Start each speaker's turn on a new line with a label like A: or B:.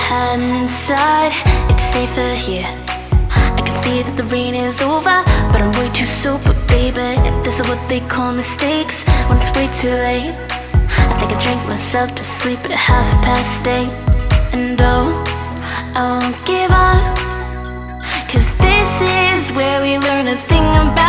A: hiding inside, it's safer here. I can see that the rain is over, but I'm way too sober, baby. This is what they call mistakes when it's way too late. I think I drank myself to sleep at 8:30. And oh, I won't give up, 'cause this is where we learn a thing about